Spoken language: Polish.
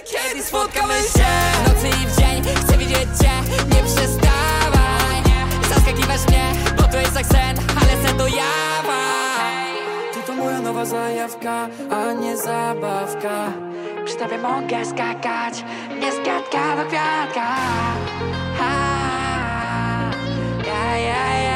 kiedy spotkamy się. W nocy i w dzień chcę widzieć cię, nie przestawaj zaskakiwać mnie, bo to jest jak sen, ale sen to jawa. Ty to moja nowa zajawka, a nie zabawka. Przy tobie mogę skakać, nie z kwiatka do kwiatka. Ja, ja, ja.